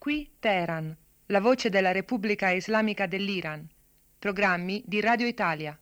Qui Teheran, la voce della Repubblica Islamica dell'Iran. Programmi di Radio Italia.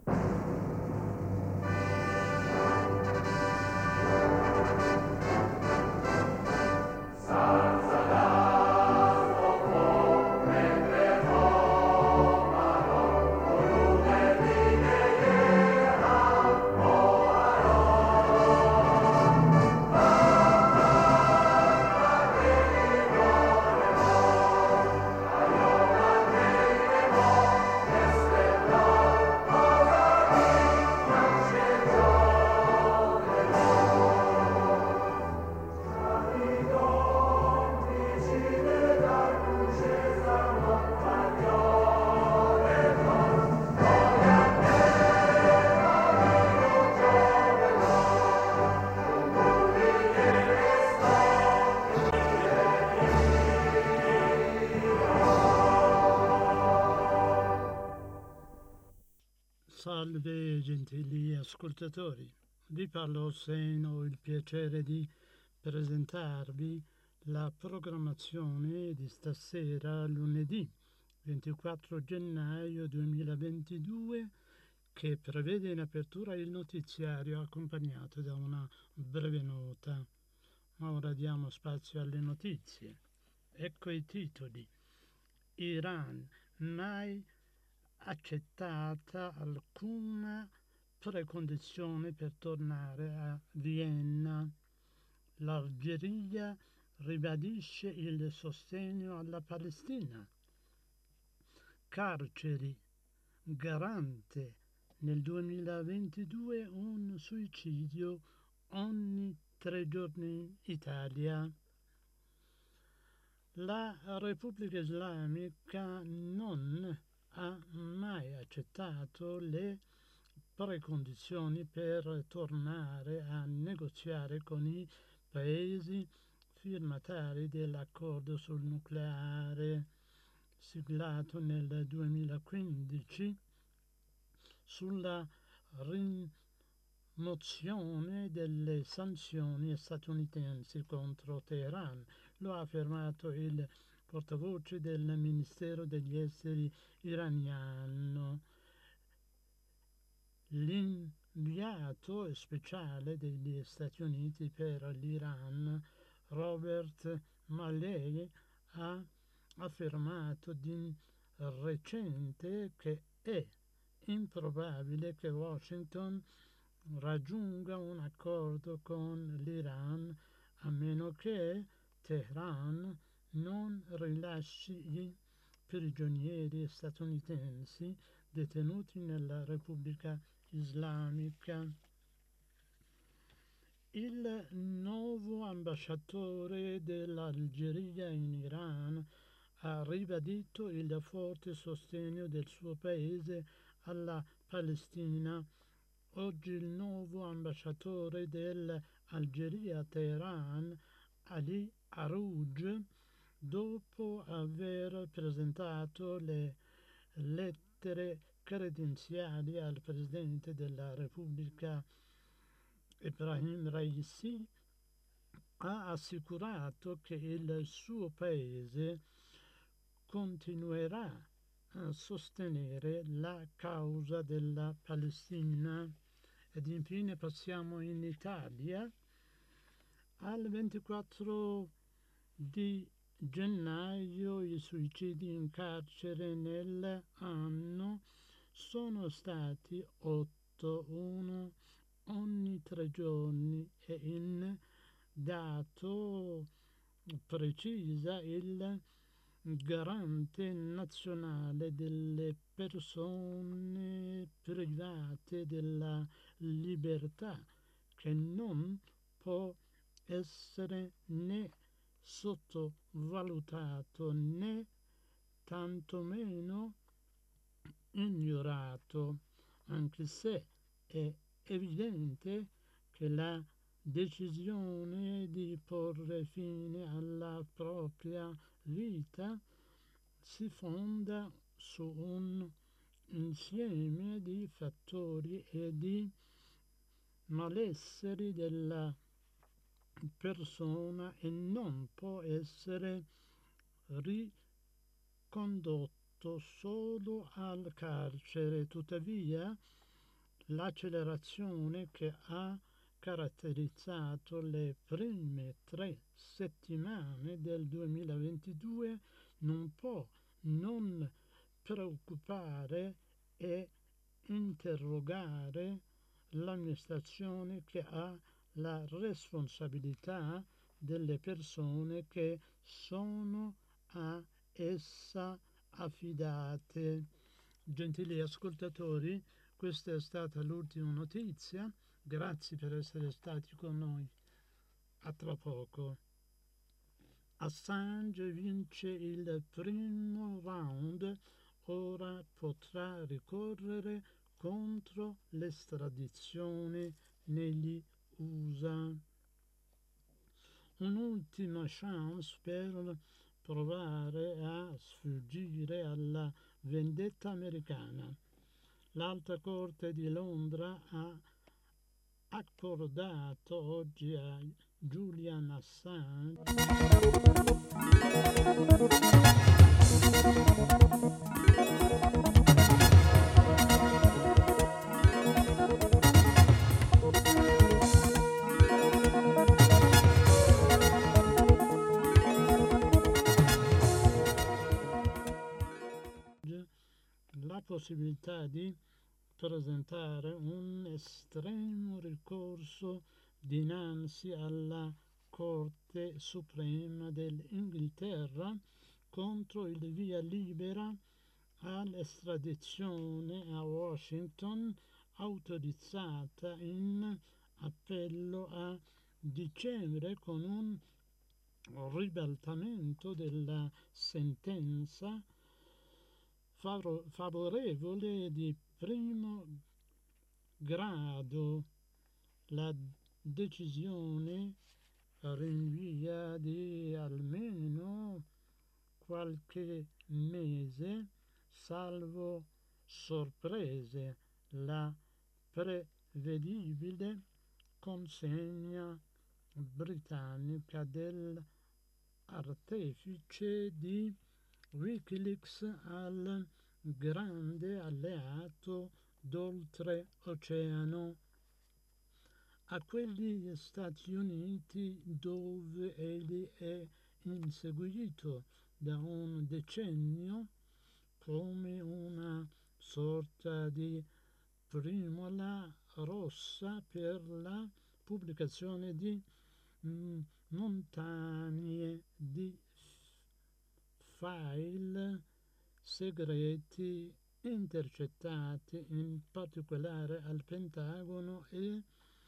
Salve gentili ascoltatori, vi parlo Hossein, ho il piacere di presentarvi la programmazione di stasera lunedì 24 gennaio 2022 che prevede in apertura il notiziario accompagnato da una breve nota. Ma ora diamo spazio alle notizie. Ecco i titoli. Iran, mai accettata alcuna precondizione per tornare a Vienna. L'Algeria ribadisce il sostegno alla Palestina. Carceri, garante nel 2022 un suicidio ogni 3 giorni in Italia. La Repubblica Islamica non ha mai accettato le precondizioni per tornare a negoziare con i paesi firmatari dell'accordo sul nucleare siglato nel 2015 sulla rimozione delle sanzioni statunitensi contro Teheran. Lo ha affermato il portavoce del Ministero degli Esteri iraniano. L'inviato speciale degli Stati Uniti per l'Iran, Robert Malley, ha affermato di recente che è improbabile che Washington raggiunga un accordo con l'Iran a meno che Teheran non rilasci i prigionieri statunitensi detenuti nella Repubblica Islamica. Il nuovo ambasciatore dell'Algeria in Iran ha ribadito il forte sostegno del suo paese alla Palestina. Oggi il nuovo ambasciatore dell'Algeria a Teheran, Ali Arouj, dopo aver presentato le lettere credenziali al Presidente della Repubblica Ebrahim Raisi, ha assicurato che il suo paese continuerà a sostenere la causa della Palestina. Ed infine passiamo in Italia. Al 24 di gennaio i suicidi in carcere nell'anno sono stati 8, uno ogni 3 giorni, e in dato precisa il garante nazionale delle persone private della libertà, che non può essere né sottovalutato né tantomeno ignorato, anche se è evidente che la decisione di porre fine alla propria vita si fonda su un insieme di fattori e di malesseri della persona e non può essere ricondotto solo al carcere. Tuttavia, l'accelerazione che ha caratterizzato le prime 3 settimane del 2022 non può non preoccupare e interrogare l'amministrazione, che ha la responsabilità delle persone che sono a essa affidate. Gentili ascoltatori, questa è stata l'ultima notizia. Grazie per essere stati con noi. A tra poco. Assange vince il primo round, ora potrà ricorrere contro l'estradizione negli USA. Un'ultima chance per provare a sfuggire alla vendetta americana. L'Alta Corte di Londra ha accordato oggi a Julian Assange la possibilità di presentare un estremo ricorso dinanzi alla Corte Suprema dell'Inghilterra contro il via libera all'estradizione a Washington, autorizzata in appello a dicembre con un ribaltamento della sentenza favorevole di primo grado. La decisione rinvia di almeno qualche mese, salvo sorprese, la prevedibile consegna britannica dell'artefice di Wikileaks al grande alleato d'oltreoceano, a quegli Stati Uniti dove egli è inseguito da un decennio come una sorta di primola rossa per la pubblicazione di montagne di file segreti intercettati, in particolare al Pentagono, e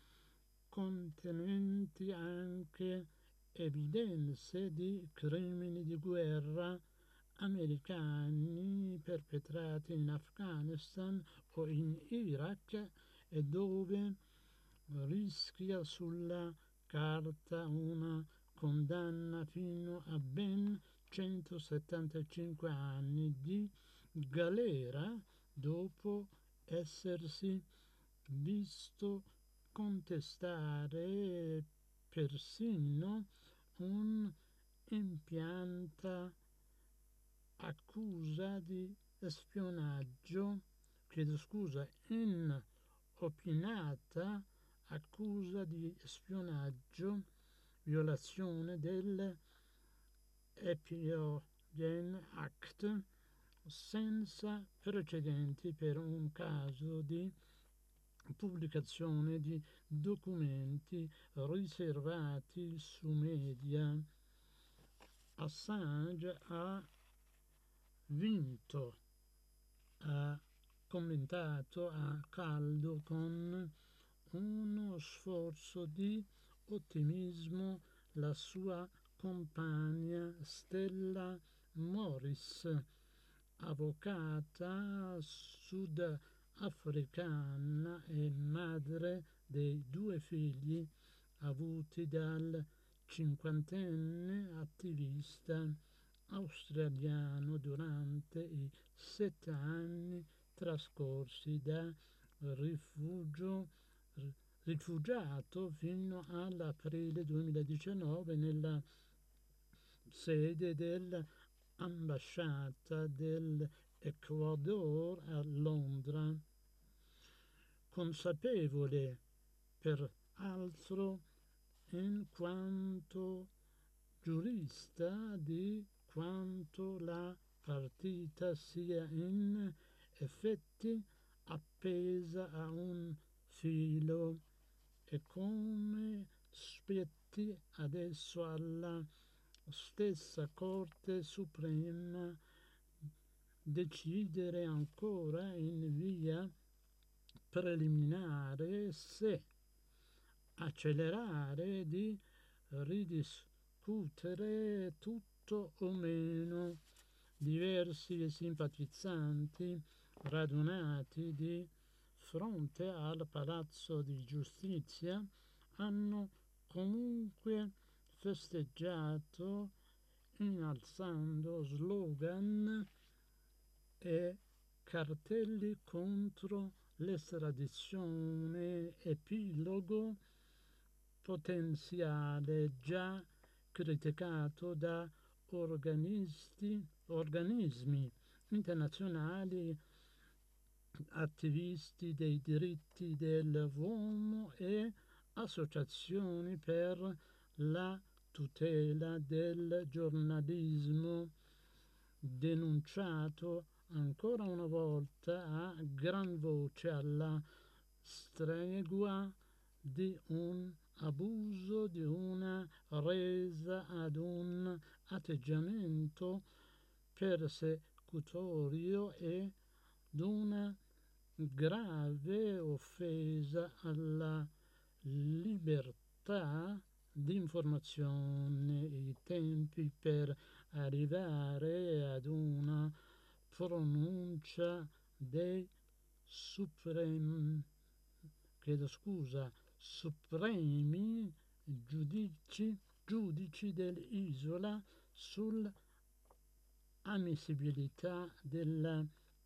contenenti anche evidenze di crimini di guerra americani perpetrati in Afghanistan o in Iraq, e dove rischia sulla carta una condanna fino a ben 175 anni di galera dopo essersi visto contestare persino un'impianta accusa di spionaggio, inopinata accusa di spionaggio, violazione dell'Espionage Act, senza precedenti per un caso di pubblicazione di documenti riservati su media. Assange ha vinto, ha commentato a caldo con uno sforzo di ottimismo la sua compagna Stella Morris, avvocata sudafricana e madre dei 2 figli avuti dal cinquantenne attivista australiano durante i 7 anni trascorsi da rifugiato fino all'aprile 2019 nella sede del ambasciata dell'Ecuador a Londra, consapevole peraltro in quanto giurista di quanto la partita sia in effetti appesa a un filo e come spetti adesso alla stessa Corte Suprema decidere ancora in via preliminare se accelerare di ridiscutere tutto o meno. Diversi simpatizzanti radunati di fronte al Palazzo di Giustizia hanno comunque festeggiato innalzando slogan e cartelli contro l'estradizione, epilogo potenziale già criticato da organismi internazionali, attivisti dei diritti dell'uomo e associazioni per la tutela del giornalismo, denunciato ancora una volta a gran voce alla stregua di un abuso, di una resa ad un atteggiamento persecutorio e d'una grave offesa alla libertà di informazione, i tempi per arrivare ad una pronuncia dei supremi giudici dell'isola sull'ammissibilità della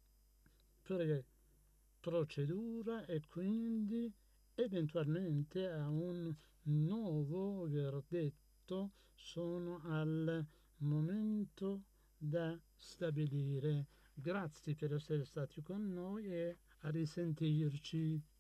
procedura e quindi eventualmente a un nuovo verdetto sono al momento da stabilire. Grazie per essere stati con noi e a risentirci.